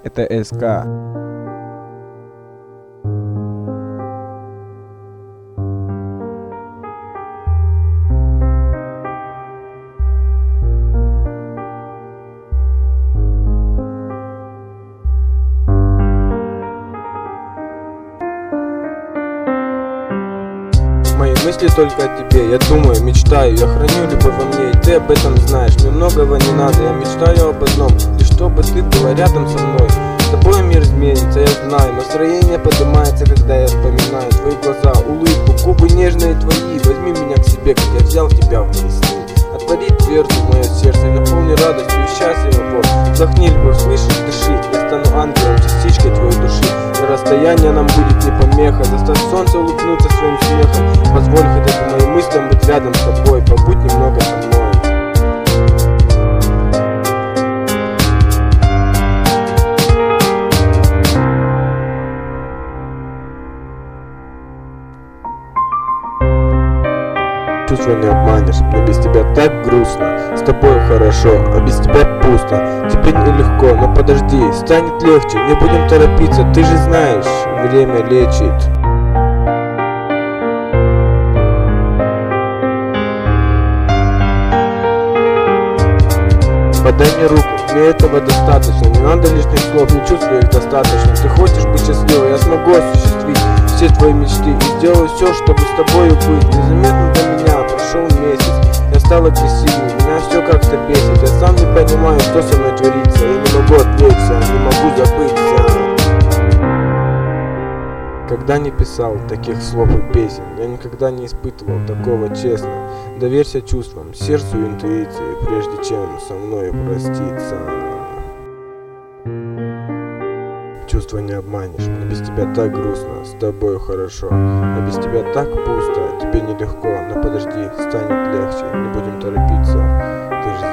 Это СК. Мои мысли только о тебе, я думаю, мечтаю, я храню любовь во мне, и ты об этом знаешь. Мне многого не надо, я мечтаю об одном, лишь чтобы ты была рядом со мной. С тобой мир изменится, я знаю, настроение поднимается, когда я вспоминаю твои глаза, улыбку, губы нежные твои. Возьми меня к себе, как я взял тебя в мои сны. Отвори дверцу в мое сердце, наполни радостью и счастьем его. Вдохни любовь, слышишь, дыши, я стану ангелом, частичкой твоей души. И расстояние нам будет не помеха, заставь солнце улыбнуться своим смехом. Позволь хотя бы моим мыслям быть рядом с тобой, побудь немного со мной. Чувства не обманешь, мне без тебя так грустно. С тобой хорошо, а без тебя пусто. Тебе нелегко, но подожди, станет легче. Не будем торопиться, ты же знаешь, время лечит. Подай мне руку, мне этого достаточно. Не надо лишних слов, не чувствую их достаточно. Ты хочешь быть счастливой, я смогу осуществить все твои мечты и сделаю все, чтобы с тобою быть. Незаметно для меня прошел месяц, я стал агрессивным, меня все как-то бесит. Я сам не понимаю, что со мной творится. Я не могу отвлечься, не могу забыться. Когда не писал таких слов и песен, я никогда не испытывал такого честно. Доверься чувствам, сердцу и интуиции, прежде чем со мной проститься. Чувства не обманешь, мне без тебя так грустно, с тобой хорошо, а без тебя так пусто, тебе нелегко, но подожди, станет легче, не будем торопиться, ты же